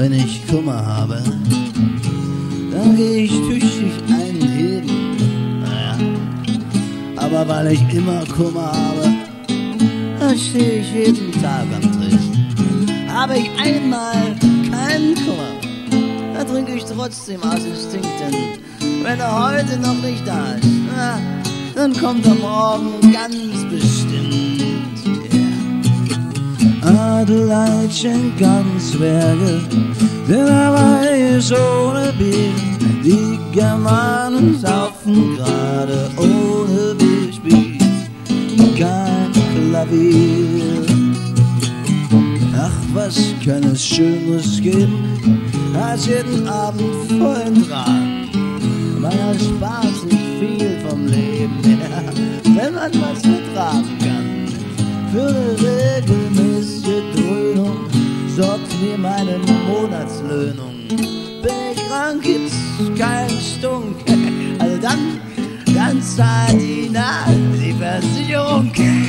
Wenn ich Kummer habe, dann geh ich tüchtig einen heben. Naja, aber weil ich immer Kummer habe, dann steh ich jeden Tag am Tresen. Habe ich einmal keinen Kummer, dann trinke ich trotzdem aus Instinkt, denn wenn er heute noch nicht da ist, na, dann kommt er morgen ganz bestimmt. Yeah. Adelheidchen Ganzwerge, der dabei ist ohne Bier. Die Germanen saufen gerade ohne Bier, spielt kein Klavier. Ach, was kann es Schöneres geben, als jeden Abend vollen Tragen. Man erspart sich viel vom Leben, ja, wenn man was vertragen kann. Für eine regelmäßige Dröhnung sorgt mir meine Monatslöhnung. Bin ich krank, gibt's keinen Stunk, also dann zahlt die Versicherung.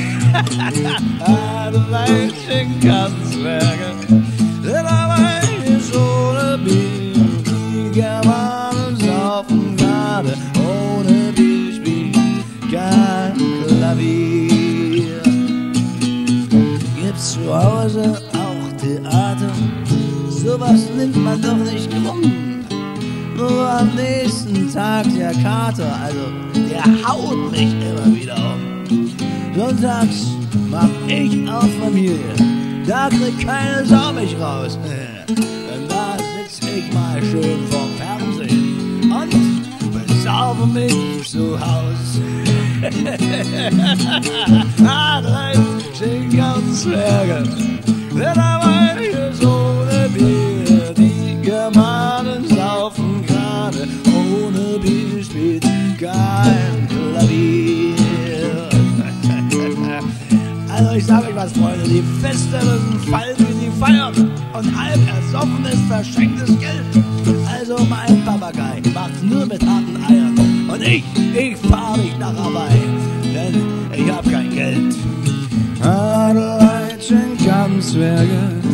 Adelheidchen Ganzwerge, der dabei ist ohne Bier. Die Germanen saufen gerade ohne Bier, spielt kein Klavier. Gibt's zu Hause auch Theater? Sowas nimmt man doch nicht krumm. Nur am nächsten Tag der Kater, also der haut mich immer wieder um. Sonntags mach ich auf Familie, da kriegt keine Sau mich raus. Denn da sitz ich mal schön vorm Fernsehen und besaufe mich zu Haus. Adelheidchen Ganzwerge, der dabei ist ohne Bier. Die Germanen saufen gerade ohne Bier, spielt kein Klavier. Also ich sag euch was, Freunde, die Feste müssen fallen, wie sie feiern. Und halb ersoffenes, verschenktes Geld. Also mein Papagei macht's nur mit harten Eiern. Und ich fahr nicht nach Hawaii, denn ich hab kein Geld. Adelheidchen Ganzwerge,